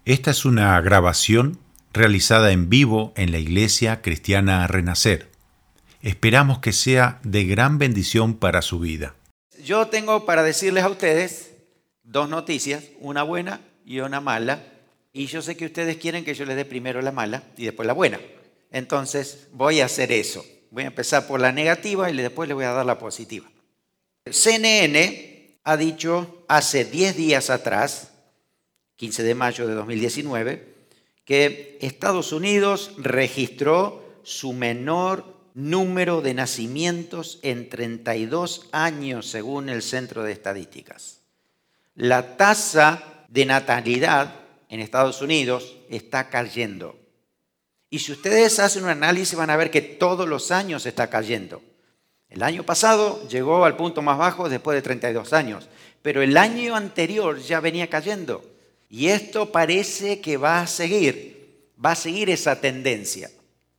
Esta es una grabación realizada en vivo en la Iglesia Cristiana Renacer. Esperamos que sea de gran bendición para su vida. Yo tengo para decirles a ustedes dos noticias, una buena y una mala. Y yo sé que ustedes quieren que yo les dé primero la mala y después la buena. Entonces voy a hacer eso. Voy a empezar por la negativa y después les voy a dar la positiva. CNN ha dicho hace 10 días atrás, 15 de mayo de 2019, que Estados Unidos registró su menor número de nacimientos en 32 años según el Centro de Estadísticas. La tasa de natalidad en Estados Unidos está cayendo. Y si ustedes hacen un análisis van a ver que todos los años está cayendo. El año pasado llegó al punto más bajo después de 32 años, pero el año anterior ya venía cayendo. Y esto parece que va a seguir esa tendencia.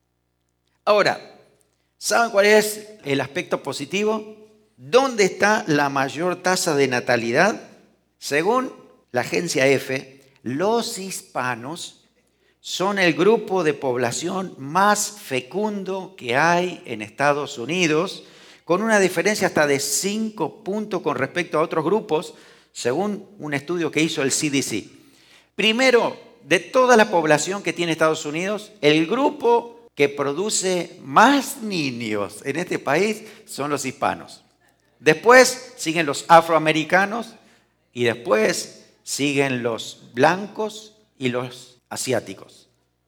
Ahora, ¿saben cuál es el aspecto positivo? ¿Dónde está la mayor tasa de natalidad? Según la agencia EFE, los hispanos son el grupo de población más fecundo que hay en Estados Unidos, con una diferencia hasta de 5 puntos con respecto a otros grupos, según un estudio que hizo el CDC. Primero, de toda la población que tiene Estados Unidos, el grupo que produce más niños en este país son los hispanos. Después siguen los afroamericanos y después siguen los blancos y los asiáticos.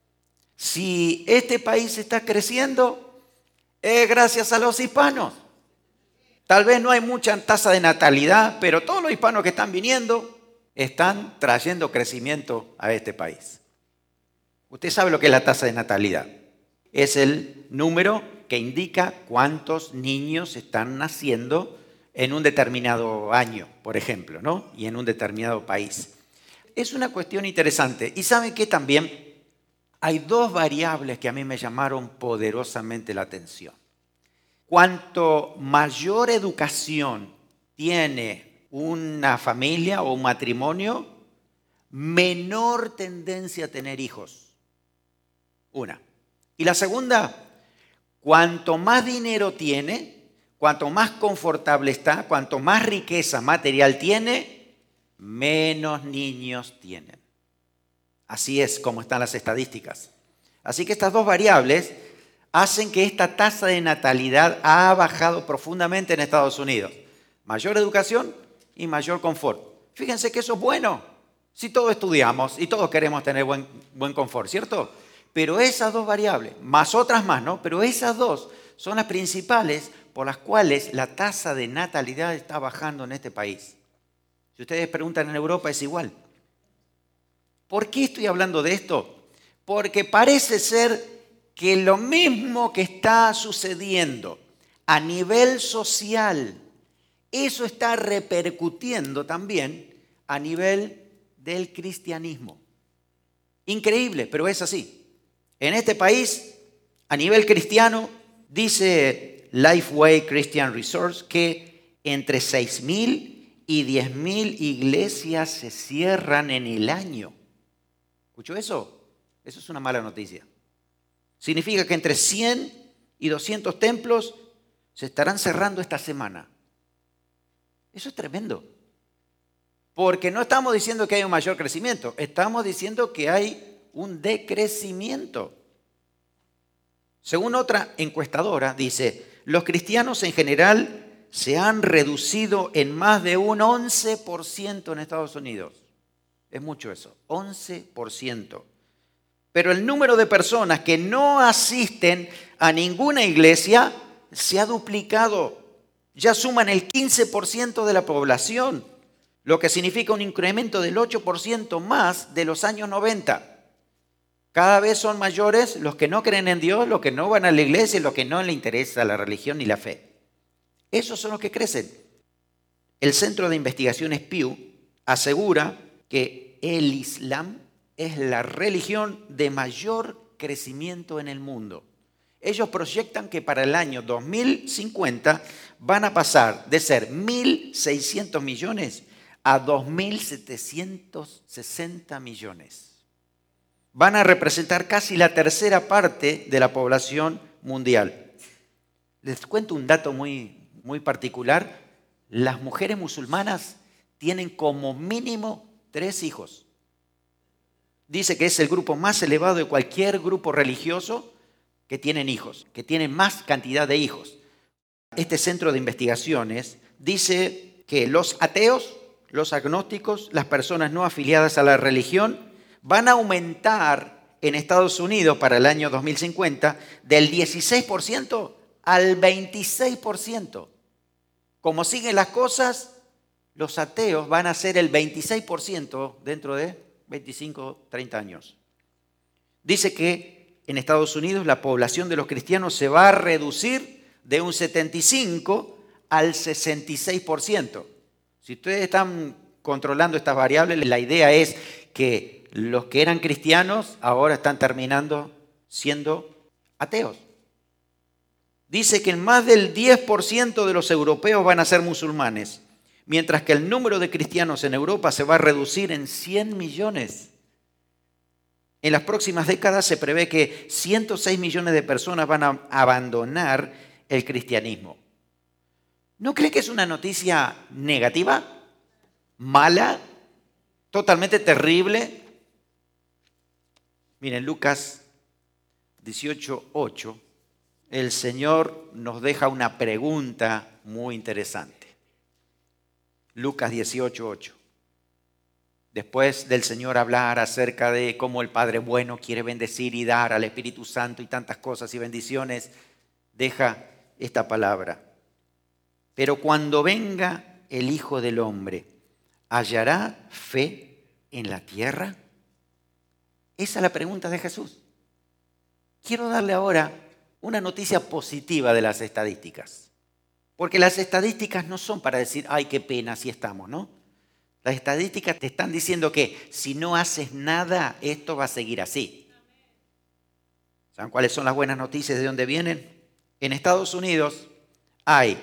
Si este país está creciendo, es gracias a los hispanos. Tal vez no hay mucha tasa de natalidad, pero todos los hispanos que están viniendo están trayendo crecimiento a este país. Usted sabe lo que es la tasa de natalidad. Es el número que indica cuántos niños están naciendo en un determinado año, por ejemplo, ¿no? Y en un determinado país. Es una cuestión interesante. Y ¿saben qué también? Hay dos variables que a mí me llamaron poderosamente la atención. Cuanto mayor educación tiene una familia o un matrimonio, menor tendencia a tener hijos. Una. Y la segunda, cuanto más dinero tiene, cuanto más confortable está, cuanto más riqueza material tiene, menos niños tienen. Así es como están las estadísticas. Así que estas dos variables hacen que esta tasa de natalidad ha bajado profundamente en Estados Unidos. Mayor educación y mayor confort. Fíjense que eso es bueno. Si todos estudiamos y todos queremos tener buen confort, ¿cierto? Pero esas dos variables, más otras más, ¿no? Pero esas dos son las principales por las cuales la tasa de natalidad está bajando en este país. Si ustedes preguntan en Europa es igual. ¿Por qué estoy hablando de esto? Porque parece ser que lo mismo que está sucediendo a nivel social, eso está repercutiendo también a nivel del cristianismo. Increíble, pero es así. En este país, a nivel cristiano, dice Lifeway Christian Resource que entre 6,000 y 10,000 iglesias se cierran en el año. ¿Escuchó eso? Eso es una mala noticia. Significa que entre 100 y 200 templos se estarán cerrando esta semana. Eso es tremendo. Porque no estamos diciendo que hay un mayor crecimiento, estamos diciendo que hay un decrecimiento. Según otra encuestadora, dice, los cristianos en general se han reducido en más de un 11% en Estados Unidos. Es mucho eso, 11%. Pero el número de personas que no asisten a ninguna iglesia se ha duplicado. Ya suman el 15% de la población, lo que significa un incremento del 8% más de los años 90. Cada vez son mayores los que no creen en Dios, los que no van a la iglesia, los que no les interesa la religión ni la fe. Esos son los que crecen. El Centro de Investigaciones Pew asegura que el Islam es la religión de mayor crecimiento en el mundo. Ellos proyectan que para el año 2050 van a pasar de ser 1.600 millones a 2.760 millones. van a representar casi la tercera parte de la población mundial. Les cuento un dato muy particular. Las mujeres musulmanas tienen como mínimo 3 hijos. Dice que es el grupo más elevado de cualquier grupo religioso que tienen hijos, que tienen más cantidad de hijos. Este centro de investigaciones dice que los ateos, los agnósticos, las personas no afiliadas a la religión, van a aumentar en Estados Unidos para el año 2050 del 16% al 26%. Como siguen las cosas, los ateos van a ser el 26% dentro de 25, 30 años. Dice que en Estados Unidos la población de los cristianos se va a reducir de un 75 al 66%. Si ustedes están controlando estas variables, la idea es que los que eran cristianos ahora están terminando siendo ateos. Dice que más del 10% de los europeos van a ser musulmanes, mientras que el número de cristianos en Europa se va a reducir en 100 millones. En las próximas décadas se prevé que 106 millones de personas van a abandonar el cristianismo. ¿No cree que es una noticia negativa? ¿Mala? ¿Totalmente terrible? Miren, Lucas 18:8, el Señor nos deja una pregunta muy interesante. Lucas 18:8. Después del Señor hablar acerca de cómo el Padre bueno quiere bendecir y dar al Espíritu Santo y tantas cosas y bendiciones, deja esta palabra. Pero cuando venga el Hijo del Hombre, ¿hallará fe en la tierra? Esa es la pregunta de Jesús. Quiero darle ahora una noticia positiva de las estadísticas. Porque las estadísticas no son para decir, ay, qué pena, así estamos, ¿no? Las estadísticas te están diciendo que si no haces nada, esto va a seguir así. ¿Saben cuáles son las buenas noticias de dónde vienen? En Estados Unidos hay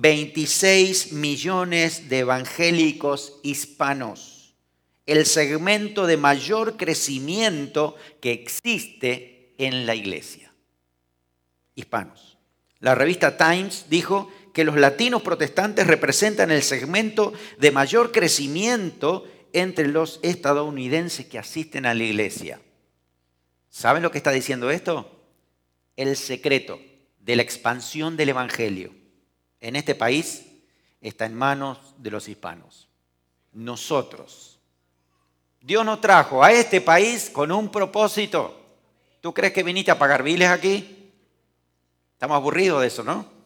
26 millones de evangélicos hispanos. El segmento de mayor crecimiento que existe en la iglesia. Hispanos. La revista Times dijo que los latinos protestantes representan el segmento de mayor crecimiento entre los estadounidenses que asisten a la iglesia. ¿Saben lo que está diciendo esto? El secreto de la expansión del evangelio en este país está en manos de los hispanos. Nosotros. Dios nos trajo a este país con un propósito. ¿Tú crees que viniste a pagar biles aquí? Estamos aburridos de eso, ¿no?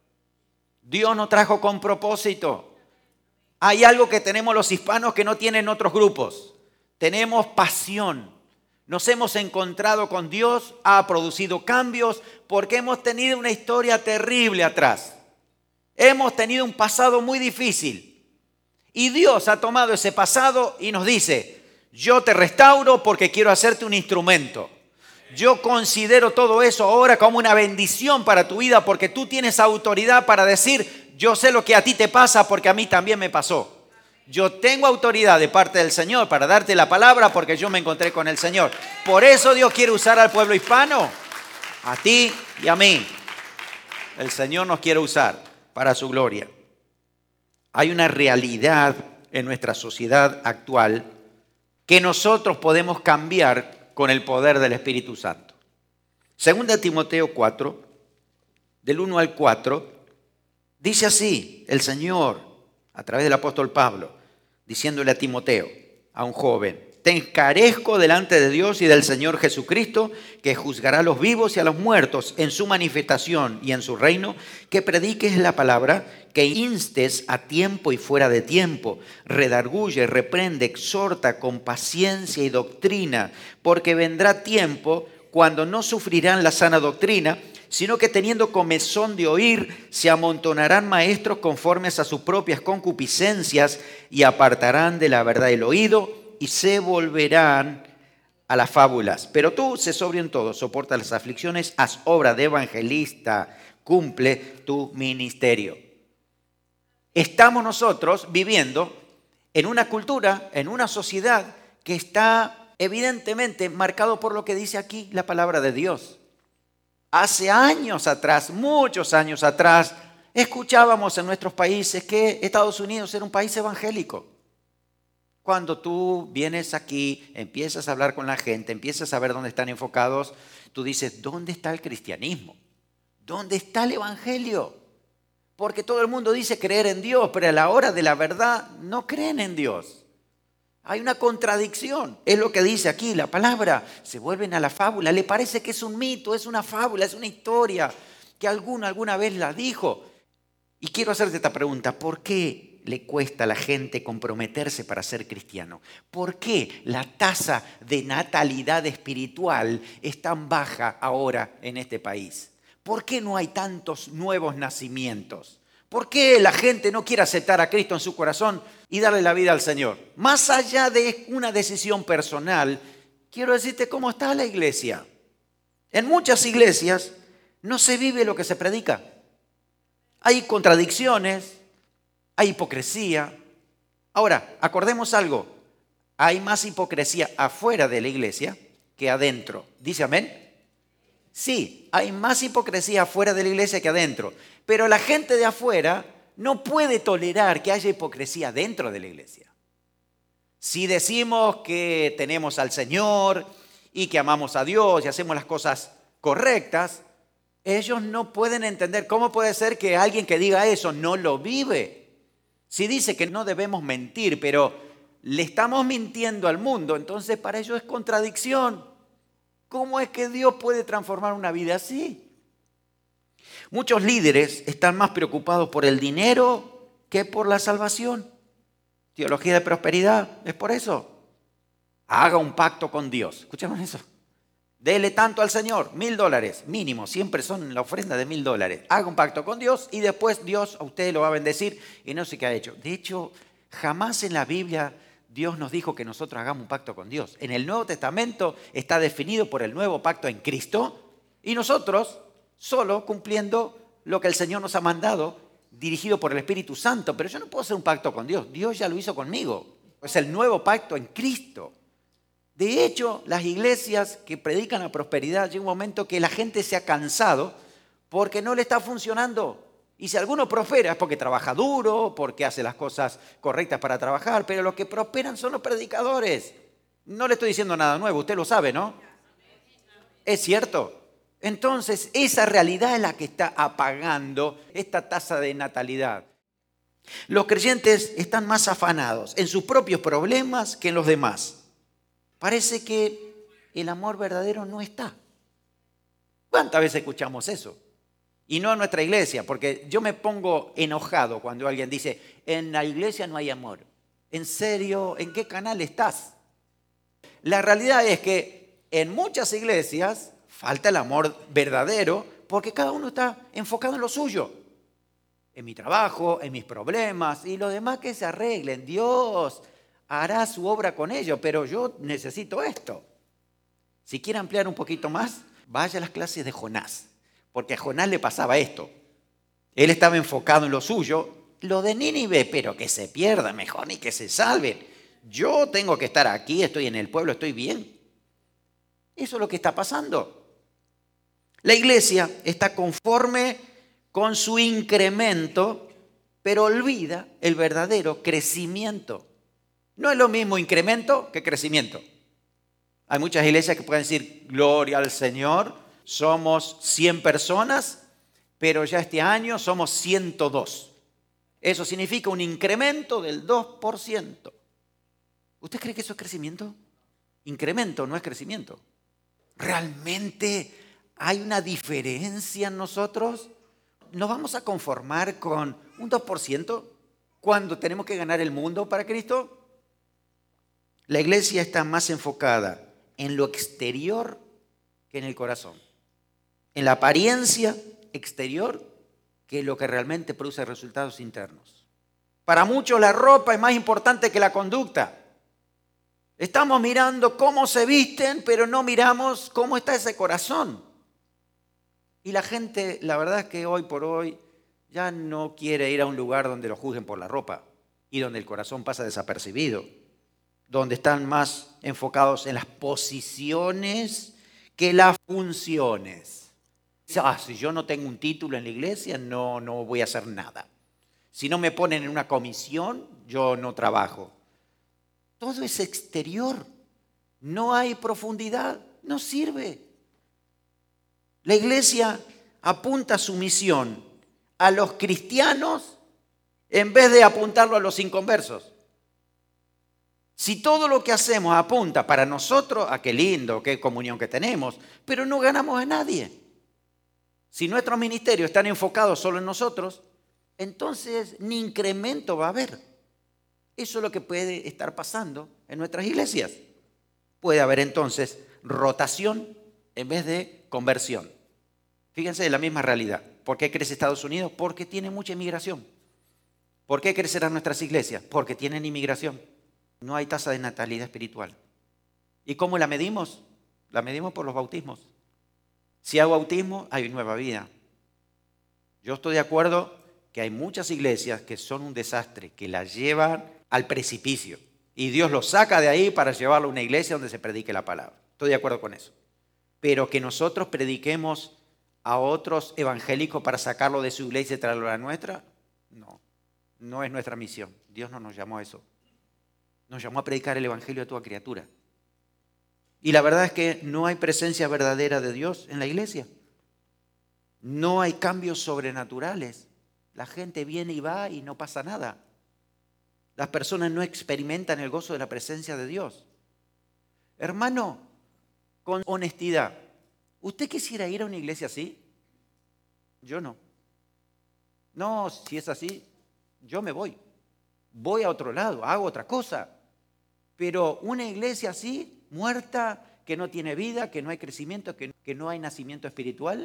Dios nos trajo con propósito. Hay algo que tenemos los hispanos que no tienen otros grupos. Tenemos pasión. Nos hemos encontrado con Dios, ha producido cambios porque hemos tenido una historia terrible atrás. Hemos tenido un pasado muy difícil. Y Dios ha tomado ese pasado y nos dice, yo te restauro porque quiero hacerte un instrumento. Yo considero todo eso ahora como una bendición para tu vida porque tú tienes autoridad para decir, yo sé lo que a ti te pasa porque a mí también me pasó. Yo tengo autoridad de parte del Señor para darte la palabra porque yo me encontré con el Señor. Por eso Dios quiere usar al pueblo hispano, a ti y a mí. El Señor nos quiere usar para su gloria. Hay una realidad en nuestra sociedad actual que nosotros podemos cambiar con el poder del Espíritu Santo. Segunda Timoteo 4, del 1 al 4, dice así el Señor, a través del apóstol Pablo, diciéndole a Timoteo, a un joven, te encarezco delante de Dios y del Señor Jesucristo, que juzgará a los vivos y a los muertos en su manifestación y en su reino, que prediques la palabra, que instes a tiempo y fuera de tiempo, redarguye, reprende, exhorta con paciencia y doctrina, porque vendrá tiempo cuando no sufrirán la sana doctrina, sino que teniendo comezón de oír, se amontonarán maestros conformes a sus propias concupiscencias y apartarán de la verdad el oído y se volverán a las fábulas. Pero tú, sé sobrio en todo, soporta las aflicciones, haz obra de evangelista, cumple tu ministerio. Estamos nosotros viviendo en una cultura, en una sociedad que está evidentemente marcado por lo que dice aquí la palabra de Dios. Hace años atrás, muchos años atrás, escuchábamos en nuestros países que Estados Unidos era un país evangélico. Cuando tú vienes aquí, empiezas a hablar con la gente, empiezas a ver dónde están enfocados, tú dices, ¿dónde está el cristianismo? ¿Dónde está el evangelio? Porque todo el mundo dice creer en Dios, pero a la hora de la verdad no creen en Dios. Hay una contradicción, es lo que dice aquí la palabra, se vuelven a la fábula, le parece que es un mito, es una fábula, es una historia que alguna vez la dijo. Y quiero hacerte esta pregunta, ¿por qué le cuesta a la gente comprometerse para ser cristiano? ¿Por qué la tasa de natalidad espiritual es tan baja ahora en este país? ¿Por qué no hay tantos nuevos nacimientos? ¿Por qué la gente no quiere aceptar a Cristo en su corazón y darle la vida al Señor? Más allá de una decisión personal, quiero decirte cómo está la iglesia. En muchas iglesias no se vive lo que se predica. Hay contradicciones, hay hipocresía. Ahora, acordemos algo. Hay más hipocresía afuera de la iglesia que adentro. ¿Dice amén? Sí, hay más hipocresía afuera de la iglesia que adentro. Pero la gente de afuera no puede tolerar que haya hipocresía dentro de la iglesia. Si decimos que tenemos al Señor y que amamos a Dios y hacemos las cosas correctas, ellos no pueden entender cómo puede ser que alguien que diga eso no lo vive. Si dice que no debemos mentir, pero le estamos mintiendo al mundo, entonces para ellos es contradicción. ¿Cómo es que Dios puede transformar una vida así? Muchos líderes están más preocupados por el dinero que por la salvación. Teología de prosperidad, es por eso. Haga un pacto con Dios. ¿Escucharon eso? Dele tanto al Señor, $1,000 mínimo, siempre son la ofrenda de $1,000. Haga un pacto con Dios y después Dios a usted lo va a bendecir y no sé qué ha hecho. De hecho, jamás en la Biblia Dios nos dijo que nosotros hagamos un pacto con Dios. En el Nuevo Testamento está definido por el nuevo pacto en Cristo y nosotros solo cumpliendo lo que el Señor nos ha mandado, dirigido por el Espíritu Santo. Pero yo no puedo hacer un pacto con Dios. Dios ya lo hizo conmigo. Es el nuevo pacto en Cristo. De hecho, las iglesias que predican la prosperidad, llega un momento que la gente se ha cansado porque no le está funcionando. Y si alguno prospera es porque trabaja duro, porque hace las cosas correctas para trabajar, pero los que prosperan son los predicadores. No le estoy diciendo nada nuevo, usted lo sabe, ¿no? Es cierto. Entonces, esa realidad es la que está apagando esta tasa de natalidad. Los creyentes están más afanados en sus propios problemas que en los demás. Parece que el amor verdadero no está. ¿Cuántas veces escuchamos eso? Y no en nuestra iglesia, porque yo me pongo enojado cuando alguien dice, en la iglesia no hay amor. ¿En serio? ¿En qué canal estás? La realidad es que en muchas iglesias falta el amor verdadero porque cada uno está enfocado en lo suyo. En mi trabajo, en mis problemas y los demás que se arreglen. Dios hará su obra con ellos, pero yo necesito esto. Si quiere ampliar un poquito más, vaya a las clases de Jonás. Porque a Jonás le pasaba esto. Él estaba enfocado en lo suyo. Lo de Nínive, pero que se pierda mejor ni que se salven. Yo tengo que estar aquí, estoy en el pueblo, estoy bien. Eso es lo que está pasando. La iglesia está conforme con su incremento, pero olvida el verdadero crecimiento. No es lo mismo incremento que crecimiento. Hay muchas iglesias que pueden decir, gloria al Señor, somos 100 personas, pero ya este año somos 102. Eso significa un incremento del 2%. ¿Usted cree que eso es crecimiento? Incremento no es crecimiento. ¿Realmente hay una diferencia en nosotros? ¿Nos vamos a conformar con un 2% cuando tenemos que ganar el mundo para Cristo? La iglesia está más enfocada en lo exterior que en el corazón. En la apariencia exterior que lo que realmente produce resultados internos. Para muchos la ropa es más importante que la conducta. Estamos mirando cómo se visten, pero no miramos cómo está ese corazón. Y la gente, la verdad es que hoy por hoy ya no quiere ir a un lugar donde lo juzguen por la ropa y donde el corazón pasa desapercibido. donde están más enfocados en las posiciones que las funciones. Si yo no tengo un título en la iglesia, no voy a hacer nada. Si no me ponen en una comisión, yo no trabajo. Todo es exterior. No hay profundidad. No sirve. La iglesia apunta su misión a los cristianos en vez de apuntarlo a los inconversos. Si todo lo que hacemos apunta para nosotros, qué lindo, qué comunión que tenemos, pero no ganamos a nadie. Si nuestros ministerios están enfocados solo en nosotros, entonces ni incremento va a haber. Eso es lo que puede estar pasando en nuestras iglesias. Puede haber entonces rotación en vez de conversión. Fíjense, es la misma realidad. ¿Por qué crece Estados Unidos? Porque tiene mucha inmigración. ¿Por qué crecerán nuestras iglesias? Porque tienen inmigración. No hay tasa de natalidad espiritual. ¿Y cómo la medimos? La medimos por los bautismos. Si hay bautismo, hay nueva vida. Yo estoy de acuerdo que hay muchas iglesias que son un desastre, que las llevan al precipicio. Y Dios los saca de ahí para llevarlo a una iglesia donde se predique la palabra. Estoy de acuerdo con eso. Pero que nosotros prediquemos a otros evangélicos para sacarlo de su iglesia y traerlo a la nuestra, no es nuestra misión. Dios no nos llamó a eso. Nos llamó a predicar el evangelio a toda criatura. Y la verdad es que no hay presencia verdadera de Dios en la iglesia. No hay cambios sobrenaturales. La gente viene y va y no pasa nada. Las personas no experimentan el gozo de la presencia de Dios. Hermano, con honestidad, ¿usted quisiera ir a una iglesia así? Yo no. No, si es así, yo me voy. Voy a otro lado, hago otra cosa. Pero una iglesia así, muerta, que no tiene vida, que no hay crecimiento, que no hay nacimiento espiritual,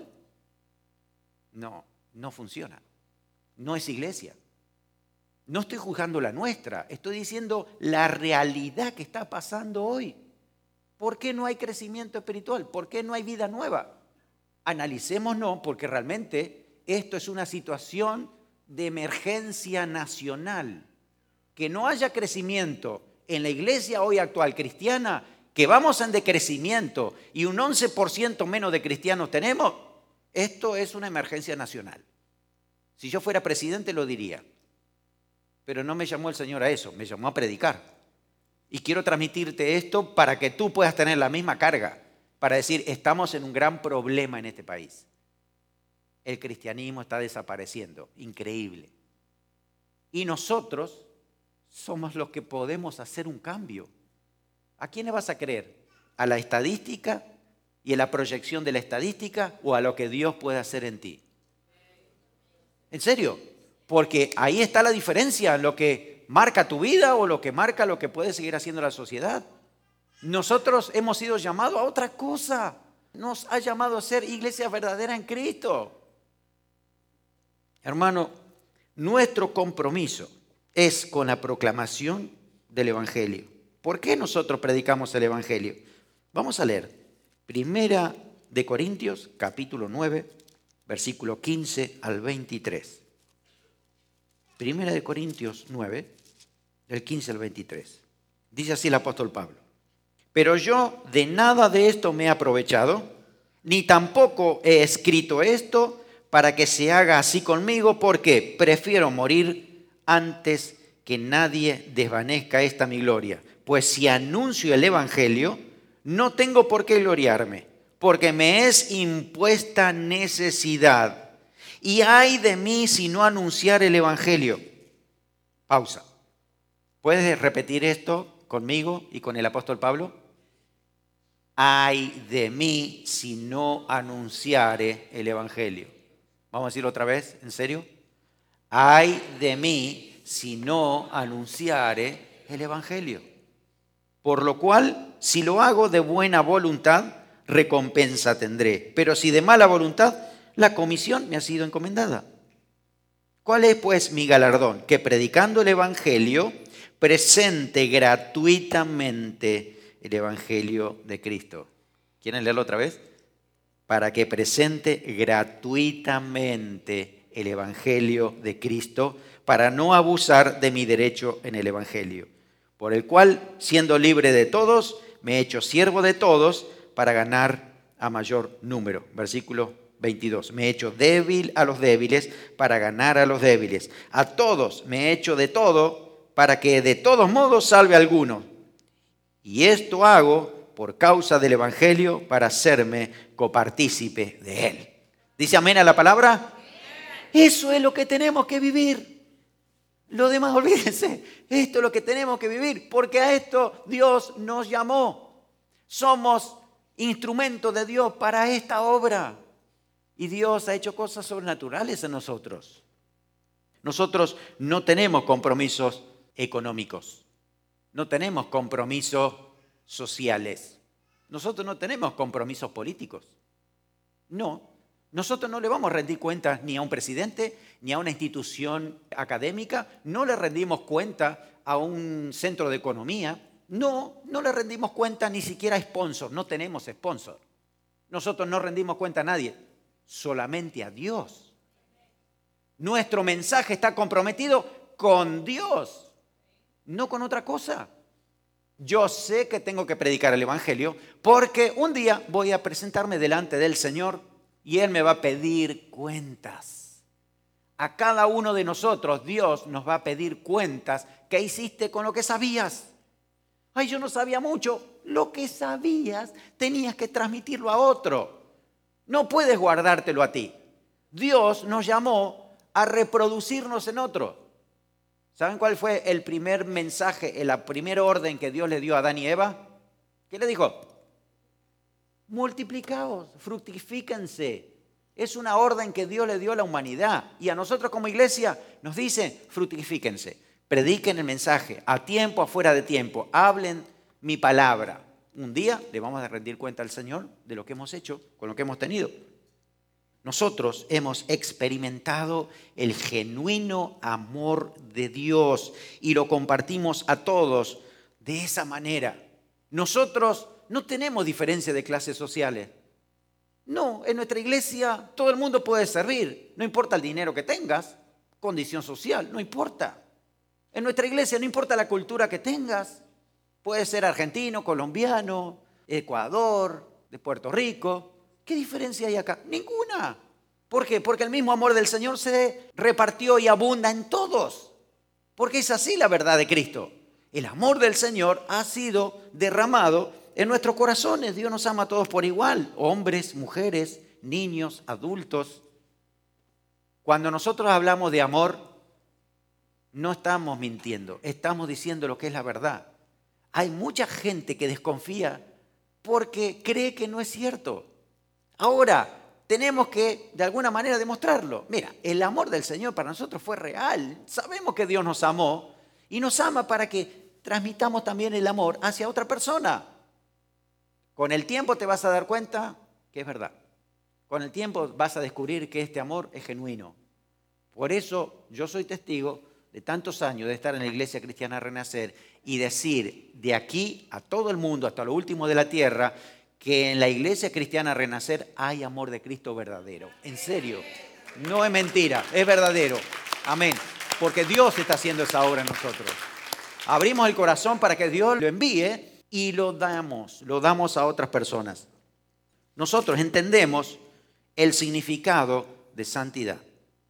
no funciona. No es iglesia. No estoy juzgando la nuestra, estoy diciendo la realidad que está pasando hoy. ¿Por qué no hay crecimiento espiritual? ¿Por qué no hay vida nueva? Analicémonos, porque realmente esto es una situación de emergencia nacional. Que no haya crecimiento en la iglesia hoy actual cristiana, que vamos en decrecimiento y un 11% menos de cristianos tenemos, esto es una emergencia nacional. Si yo fuera presidente lo diría. Pero no me llamó el Señor a eso, me llamó a predicar. Y quiero transmitirte esto para que tú puedas tener la misma carga, para decir, estamos en un gran problema en este país. El cristianismo está desapareciendo, increíble. Y nosotros somos los que podemos hacer un cambio. ¿A quién le vas a creer? ¿A la estadística y a la proyección de la estadística o a lo que Dios puede hacer en ti? ¿En serio? Porque ahí está la diferencia, lo que marca tu vida o lo que marca lo que puede seguir haciendo la sociedad. Nosotros hemos sido llamados a otra cosa. Nos ha llamado a ser iglesia verdadera en Cristo. Hermano, nuestro compromiso es con la proclamación del Evangelio. ¿Por qué nosotros predicamos el Evangelio? Vamos a leer 1 Corintios, capítulo 9, versículo 15 al 23. 1 Corintios 9, del 15 al 23. Dice así el apóstol Pablo. Pero yo de nada de esto me he aprovechado, ni tampoco he escrito esto para que se haga así conmigo, porque prefiero morir antes que nadie desvanezca esta mi gloria. Pues si anuncio el Evangelio, no tengo por qué gloriarme, porque me es impuesta necesidad. Y ay de mí si no anunciar el Evangelio. Pausa. ¿Puedes repetir esto conmigo y con el apóstol Pablo? Ay de mí si no anunciare el Evangelio. Vamos a decirlo otra vez, ¿en serio? Ay de mí si no anunciare el Evangelio. Por lo cual, si lo hago de buena voluntad, recompensa tendré. Pero si de mala voluntad, la comisión me ha sido encomendada. ¿Cuál es pues mi galardón? Que predicando el Evangelio, presente gratuitamente el Evangelio de Cristo. ¿Quieren leerlo otra vez? Para que presente gratuitamente el Evangelio de Cristo, para no abusar de mi derecho en el Evangelio. por el cual, siendo libre de todos, me he hecho siervo de todos para ganar a mayor número. Versículo 22. Me he hecho débil a los débiles para ganar a los débiles. A todos me he hecho de todo para que de todos modos salve a algunos. Y esto hago por causa del Evangelio para hacerme copartícipe de él. ¿Dice amén a la palabra? Eso es lo que tenemos que vivir. Lo demás, olvídense. Esto es lo que tenemos que vivir, porque a esto Dios nos llamó. Somos instrumentos de Dios para esta obra. Y Dios ha hecho cosas sobrenaturales en nosotros. Nosotros no tenemos compromisos económicos. No tenemos compromisos sociales. Nosotros no tenemos compromisos políticos. No. Nosotros no le vamos a rendir cuentas ni a un presidente, ni a una institución académica. No le rendimos cuenta a un centro de economía. No le rendimos cuenta ni siquiera a sponsor. No tenemos sponsor. Nosotros no rendimos cuenta a nadie, solamente a Dios. Nuestro mensaje está comprometido con Dios, no con otra cosa. Yo sé que tengo que predicar el Evangelio porque un día voy a presentarme delante del Señor y Él me va a pedir cuentas. A cada uno de nosotros Dios nos va a pedir cuentas. ¿Qué hiciste con lo que sabías? Ay, yo no sabía mucho. Lo que sabías tenías que transmitirlo a otro. No puedes guardártelo a ti. Dios nos llamó a reproducirnos en otro. ¿Saben cuál fue el primer mensaje, la primera orden que Dios le dio a Adán y Eva? ¿Qué le dijo? Multiplicaos, fructifíquense. Es una orden que Dios le dio a la humanidad. Y a nosotros como iglesia nos dice, fructifíquense. Prediquen el mensaje, a tiempo, afuera de tiempo. Hablen mi palabra. Un día le vamos a rendir cuenta al Señor de lo que hemos hecho, con lo que hemos tenido. Nosotros hemos experimentado el genuino amor de Dios y lo compartimos a todos de esa manera. Nosotros no tenemos diferencia de clases sociales. No, en nuestra iglesia todo el mundo puede servir. No importa el dinero que tengas, condición social, no importa. En nuestra iglesia no importa la cultura que tengas. Puedes ser argentino, colombiano, Ecuador, de Puerto Rico. ¿Qué diferencia hay acá? Ninguna. ¿Por qué? Porque el mismo amor del Señor se repartió y abunda en todos. Porque es así la verdad de Cristo. El amor del Señor ha sido derramado en nuestros corazones. Dios nos ama a todos por igual. Hombres, mujeres, niños, adultos. Cuando nosotros hablamos de amor, no estamos mintiendo. Estamos diciendo lo que es la verdad. Hay mucha gente que desconfía porque cree que no es cierto. Ahora, tenemos que de alguna manera demostrarlo. Mira, el amor del Señor para nosotros fue real. Sabemos que Dios nos amó y nos ama para que transmitamos también el amor hacia otra persona. Con el tiempo te vas a dar cuenta que es verdad. Con el tiempo vas a descubrir que este amor es genuino. Por eso yo soy testigo de tantos años de estar en la Iglesia Cristiana Renacer y decir de aquí a todo el mundo, hasta lo último de la tierra, que en la Iglesia Cristiana Renacer hay amor de Cristo verdadero. En serio, no es mentira, es verdadero. Amén. Porque Dios está haciendo esa obra en nosotros. Abrimos el corazón para que Dios lo envíe y lo damos a otras personas. Nosotros entendemos el significado de santidad.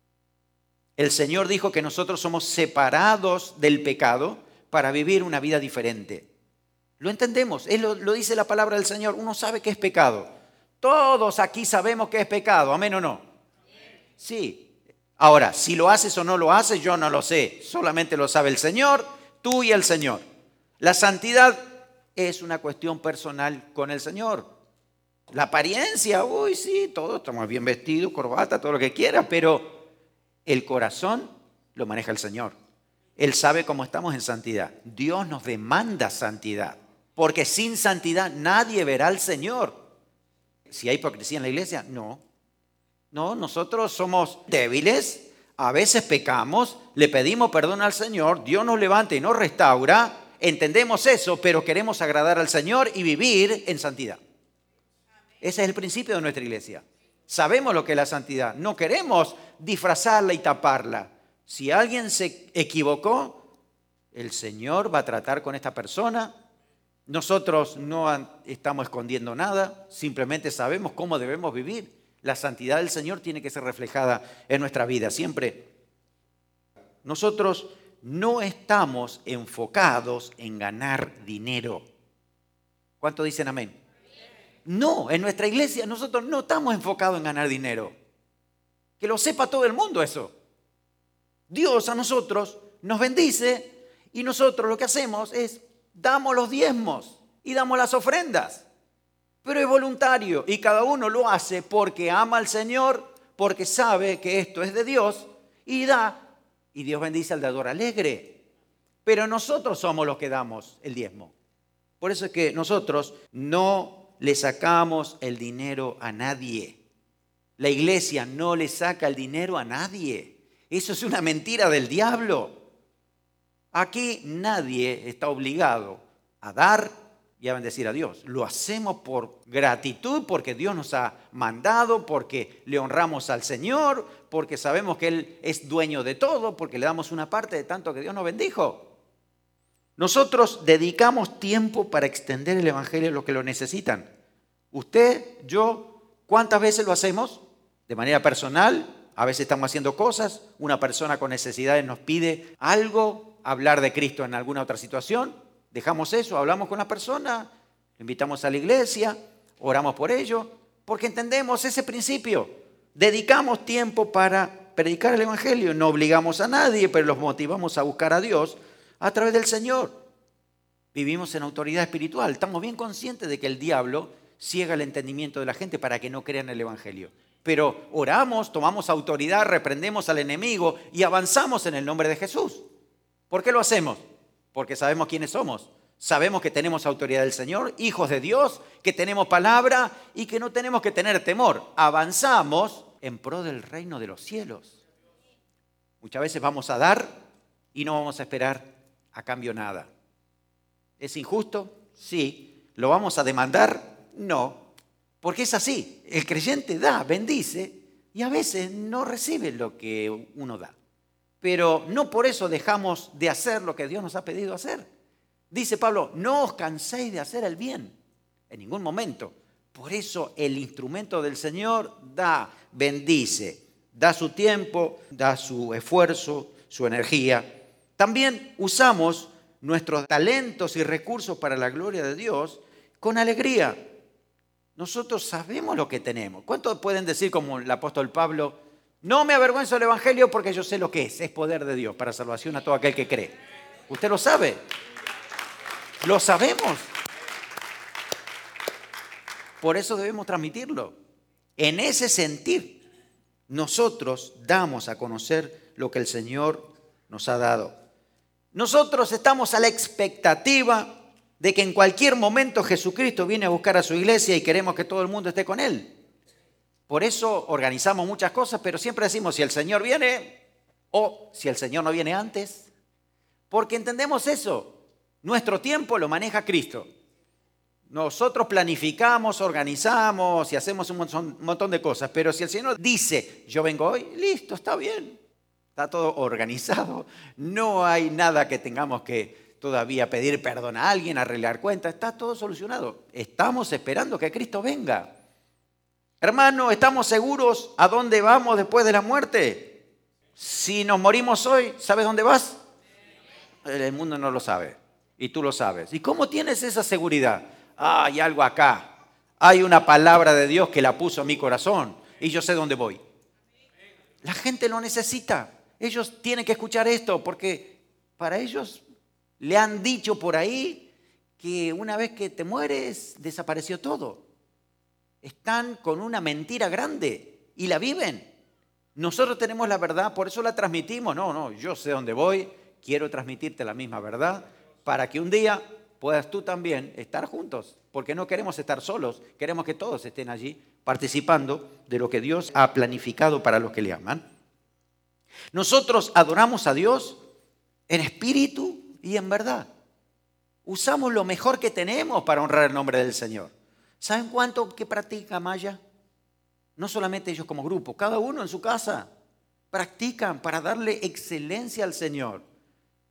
El Señor dijo que nosotros somos separados del pecado para vivir una vida diferente. Lo entendemos, lo dice la palabra del Señor. Uno sabe que es pecado. Todos aquí sabemos que es pecado, ¿amén o no? Sí. Ahora, si lo haces o no lo haces, yo no lo sé. Solamente lo sabe el Señor, tú y el Señor. La santidad es una cuestión personal con el Señor. La apariencia, uy, sí, todos estamos bien vestidos, corbata, todo lo que quieras, pero el corazón lo maneja el Señor. Él sabe cómo estamos en santidad. Dios nos demanda santidad, porque sin santidad nadie verá al Señor. Si hay hipocresía en la iglesia, no. No, nosotros somos débiles, a veces pecamos, le pedimos perdón al Señor, Dios nos levanta y nos restaura, entendemos eso, pero queremos agradar al Señor y vivir en santidad. Ese es el principio de nuestra iglesia. Sabemos lo que es la santidad, no queremos disfrazarla y taparla. Si alguien se equivocó, el Señor va a tratar con esta persona. Nosotros no estamos escondiendo nada, simplemente sabemos cómo debemos vivir. La santidad del Señor tiene que ser reflejada en nuestra vida siempre. Nosotros no estamos enfocados en ganar dinero. ¿Cuántos dicen amén? No, en nuestra iglesia nosotros no estamos enfocados en ganar dinero. Que lo sepa todo el mundo eso. Dios a nosotros nos bendice y nosotros lo que hacemos es damos los diezmos y damos las ofrendas. Pero es voluntario y cada uno lo hace porque ama al Señor, porque sabe que esto es de Dios y da. Y Dios bendice al dador alegre. Pero nosotros somos los que damos el diezmo. Por eso es que nosotros no le sacamos el dinero a nadie. La iglesia no le saca el dinero a nadie. Eso es una mentira del diablo. Aquí nadie está obligado a dar y a bendecir a Dios. Lo hacemos por gratitud, porque Dios nos ha mandado, porque le honramos al Señor, porque sabemos que Él es dueño de todo, porque le damos una parte de tanto que Dios nos bendijo. Nosotros dedicamos tiempo para extender el Evangelio a los que lo necesitan. Usted, yo, ¿cuántas veces lo hacemos? De manera personal, a veces estamos haciendo cosas, una persona con necesidades nos pide algo, hablar de Cristo en alguna otra situación, dejamos eso, hablamos con la persona, lo invitamos a la iglesia, oramos por ello, porque entendemos ese principio. Dedicamos tiempo para predicar el Evangelio, no obligamos a nadie, pero los motivamos a buscar a Dios a través del Señor. Vivimos en autoridad espiritual, estamos bien conscientes de que el diablo ciega el entendimiento de la gente para que no crean el Evangelio. Pero oramos, tomamos autoridad, reprendemos al enemigo y avanzamos en el nombre de Jesús. ¿Por qué lo hacemos? Porque sabemos quiénes somos. Sabemos que tenemos autoridad del Señor, hijos de Dios, que tenemos palabra y que no tenemos que tener temor. Avanzamos en pro del reino de los cielos. Muchas veces vamos a dar y no vamos a esperar a cambio nada. ¿Es injusto? Sí. ¿Lo vamos a demandar? No. Porque es así. El creyente da, bendice y a veces no recibe lo que uno da. Pero no por eso dejamos de hacer lo que Dios nos ha pedido hacer. Dice Pablo, no os canséis de hacer el bien en ningún momento. Por eso el instrumento del Señor da, bendice, da su tiempo, da su esfuerzo, su energía. También usamos nuestros talentos y recursos para la gloria de Dios con alegría. Nosotros sabemos lo que tenemos. ¿Cuántos pueden decir como el apóstol Pablo? No me avergüenzo del Evangelio porque yo sé lo que es poder de Dios para salvación a todo aquel que cree. Usted lo sabe. Lo sabemos. Por eso debemos transmitirlo. En ese sentir, nosotros damos a conocer lo que el Señor nos ha dado. Nosotros estamos a la expectativa de que en cualquier momento Jesucristo viene a buscar a su iglesia y queremos que todo el mundo esté con Él. Por eso organizamos muchas cosas, pero siempre decimos si el Señor viene o si el Señor no viene antes. Porque entendemos eso. Nuestro tiempo lo maneja Cristo. Nosotros planificamos, organizamos y hacemos un montón de cosas. Pero si el Señor dice, yo vengo hoy, listo, está bien. Está todo organizado. No hay nada que tengamos que todavía pedir perdón a alguien, arreglar cuentas. Está todo solucionado. Estamos esperando que Cristo venga. Hermano, ¿estamos seguros a dónde vamos después de la muerte? Si nos morimos hoy, ¿sabes dónde vas? El mundo no lo sabe y tú lo sabes. ¿Y cómo tienes esa seguridad? Hay algo acá. Hay una palabra de Dios que la puso en mi corazón y yo sé dónde voy. La gente lo necesita. Ellos tienen que escuchar esto porque para ellos le han dicho por ahí que una vez que te mueres desapareció todo. Están con una mentira grande y la viven. Nosotros tenemos la verdad, por eso la transmitimos. No, yo sé dónde voy, quiero transmitirte la misma verdad para que un día puedas tú también estar juntos. Porque no queremos estar solos, queremos que todos estén allí participando de lo que Dios ha planificado para los que le aman. Nosotros adoramos a Dios en espíritu y en verdad. Usamos lo mejor que tenemos para honrar el nombre del Señor. ¿Saben cuánto que practica Maya? No solamente ellos como grupo, cada uno en su casa practican para darle excelencia al Señor.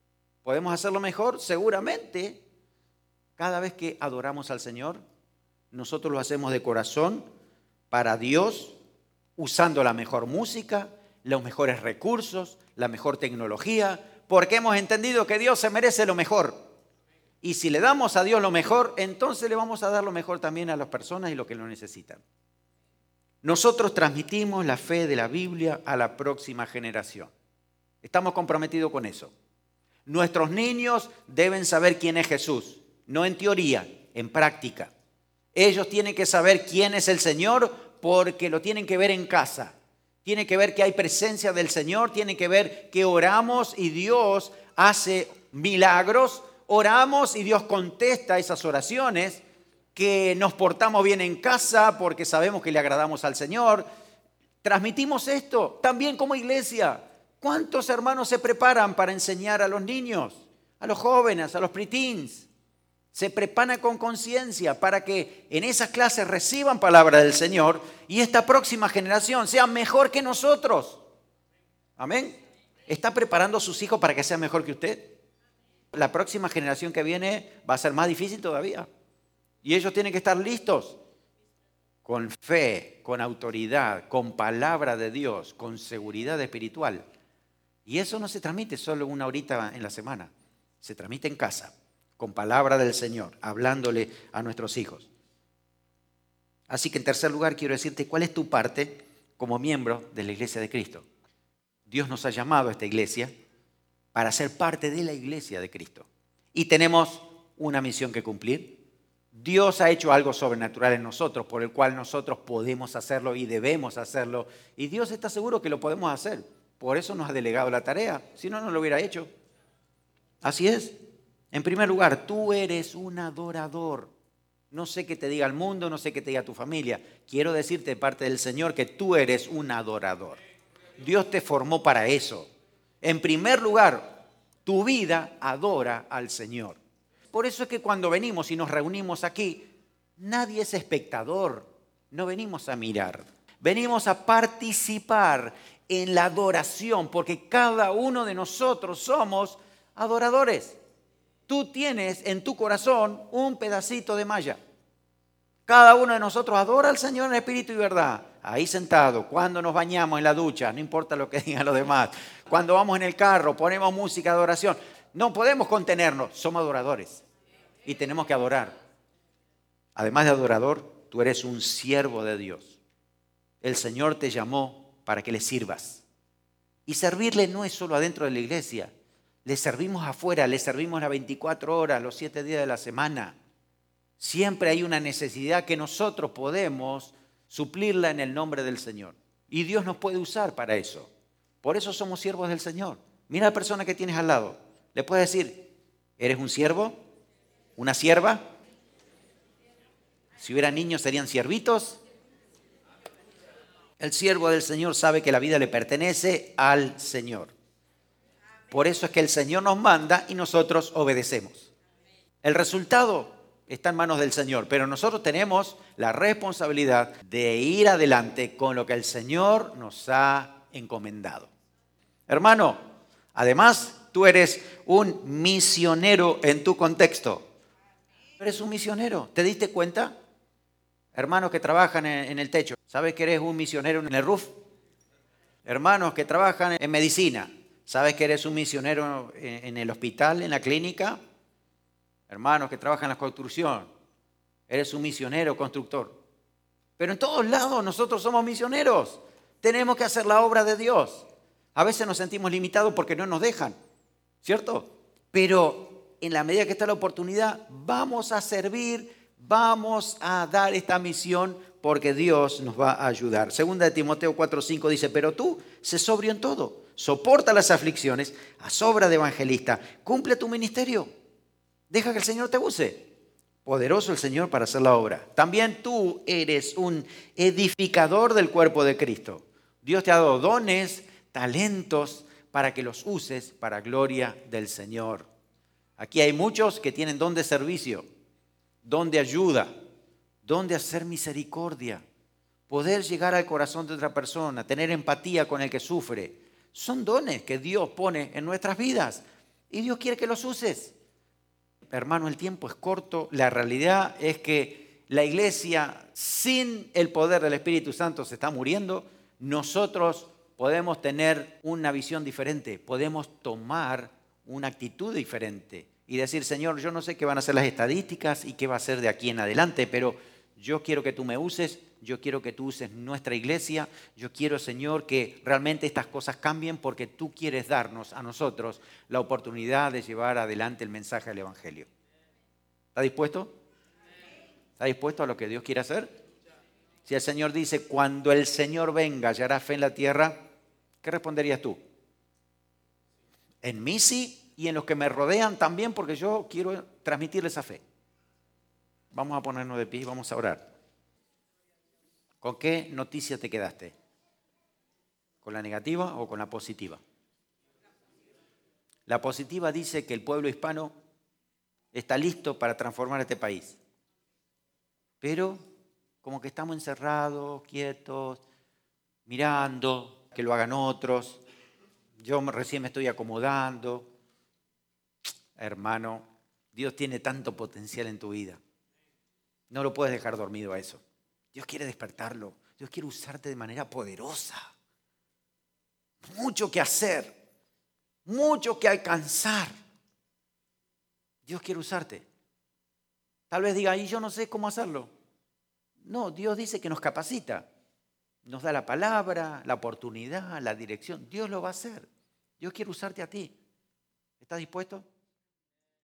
¿Podemos hacerlo mejor? Seguramente. Cada vez que adoramos al Señor, nosotros lo hacemos de corazón para Dios, usando la mejor música, los mejores recursos, la mejor tecnología, porque hemos entendido que Dios se merece lo mejor. Y si le damos a Dios lo mejor, entonces le vamos a dar lo mejor también a las personas y lo que lo necesitan. Nosotros transmitimos la fe de la Biblia a la próxima generación. Estamos comprometidos con eso. Nuestros niños deben saber quién es Jesús, no en teoría, en práctica. Ellos tienen que saber quién es el Señor porque lo tienen que ver en casa. Tienen que ver que hay presencia del Señor, tienen que ver que oramos y Dios hace milagros, oramos y Dios contesta esas oraciones, que nos portamos bien en casa porque sabemos que le agradamos al Señor. Transmitimos esto también como iglesia. ¿Cuántos hermanos se preparan para enseñar a los niños, a los jóvenes, a los preteens? Se preparan con conciencia para que en esas clases reciban palabra del Señor y esta próxima generación sea mejor que nosotros. Amén. ¿Está preparando a sus hijos para que sean mejor que usted? La próxima generación que viene va a ser más difícil todavía. Y ellos tienen que estar listos con fe, con autoridad, con palabra de Dios, con seguridad espiritual. Y eso no se transmite solo una horita en la semana. Se transmite en casa, con palabra del Señor, hablándole a nuestros hijos. Así que en tercer lugar quiero decirte cuál es tu parte como miembro de la Iglesia de Cristo. Dios nos ha llamado a esta iglesia para ser parte de la Iglesia de Cristo. Y tenemos una misión que cumplir. Dios ha hecho algo sobrenatural en nosotros, por el cual nosotros podemos hacerlo y debemos hacerlo. Y Dios está seguro que lo podemos hacer. Por eso nos ha delegado la tarea. Si no, no lo hubiera hecho. Así es. En primer lugar, tú eres un adorador. No sé qué te diga el mundo, no sé qué te diga tu familia. Quiero decirte de parte del Señor que tú eres un adorador. Dios te formó para eso. En primer lugar, tu vida adora al Señor. Por eso es que cuando venimos y nos reunimos aquí, nadie es espectador. No venimos a mirar. Venimos a participar en la adoración, porque cada uno de nosotros somos adoradores. Tú tienes en tu corazón un pedacito de malla. Cada uno de nosotros adora al Señor en espíritu y verdad. Ahí sentado, cuando nos bañamos en la ducha, no importa lo que digan los demás. Cuando vamos en el carro, ponemos música de adoración. No podemos contenernos, somos adoradores. Y tenemos que adorar. Además de adorador, tú eres un siervo de Dios. El Señor te llamó para que le sirvas. Y servirle no es solo adentro de la iglesia. Le servimos afuera, le servimos las 24 horas, los 7 días de la semana. Siempre hay una necesidad que nosotros podemos suplirla en el nombre del Señor. Y Dios nos puede usar para eso. Por eso somos siervos del Señor. Mira a la persona que tienes al lado. Le puedes decir, ¿eres un siervo? ¿Una sierva? Si hubiera niños serían siervitos. El siervo del Señor sabe que la vida le pertenece al Señor. Por eso es que el Señor nos manda y nosotros obedecemos. El resultado está en manos del Señor, pero nosotros tenemos la responsabilidad de ir adelante con lo que el Señor nos ha encomendado. Hermano, además tú eres un misionero en tu contexto. Eres un misionero, ¿te diste cuenta? Hermanos que trabajan en el techo, ¿sabes que eres un misionero en el roof? Hermanos que trabajan en medicina, ¿sabes que eres un misionero en el hospital, en la clínica? Hermanos que trabajan en la construcción, eres un misionero constructor. Pero en todos lados nosotros somos misioneros. Tenemos que hacer la obra de Dios. A veces nos sentimos limitados porque no nos dejan, ¿cierto? Pero en la medida que está la oportunidad, vamos a servir, vamos a dar esta misión porque Dios nos va a ayudar. Segunda de Timoteo 4:5 dice, pero tú, sé sobrio en todo, soporta las aflicciones, haz obra de evangelista, cumple tu ministerio, deja que el Señor te use. Poderoso el Señor para hacer la obra. También tú eres un edificador del cuerpo de Cristo. Dios te ha dado dones, talentos, para que los uses para gloria del Señor. Aquí hay muchos que tienen don de servicio, don de ayuda, don de hacer misericordia, poder llegar al corazón de otra persona, tener empatía con el que sufre. Son dones que Dios pone en nuestras vidas. Y Dios quiere que los uses. Hermano, el tiempo es corto. La realidad es que la iglesia sin el poder del Espíritu Santo se está muriendo. Nosotros podemos tener una visión diferente, podemos tomar una actitud diferente y decir, Señor, yo no sé qué van a ser las estadísticas y qué va a ser de aquí en adelante, pero yo quiero que tú me uses, yo quiero que tú uses nuestra iglesia, yo quiero, Señor, que realmente estas cosas cambien porque tú quieres darnos a nosotros la oportunidad de llevar adelante el mensaje del Evangelio. ¿Está dispuesto? ¿Está dispuesto a lo que Dios quiere hacer? Si el Señor dice, cuando el Señor venga, hallará fe en la tierra, ¿qué responderías tú? En mí sí y en los que me rodean también, porque yo quiero transmitirles esa fe. Vamos a ponernos de pie y vamos a orar. ¿Con qué noticia te quedaste? ¿Con la negativa o con la positiva? La positiva dice que el pueblo hispano está listo para transformar este país. Pero como que estamos encerrados, quietos, mirando, que lo hagan otros. Yo recién me estoy acomodando. Hermano, Dios tiene tanto potencial en tu vida. No lo puedes dejar dormido a eso. Dios quiere despertarlo. Dios quiere usarte de manera poderosa. Mucho que hacer. Mucho que alcanzar. Dios quiere usarte. Tal vez diga, y yo no sé cómo hacerlo. No, Dios dice que nos capacita. Nos da la palabra, la oportunidad, la dirección. Dios lo va a hacer. Dios quiere usarte a ti. ¿Estás dispuesto?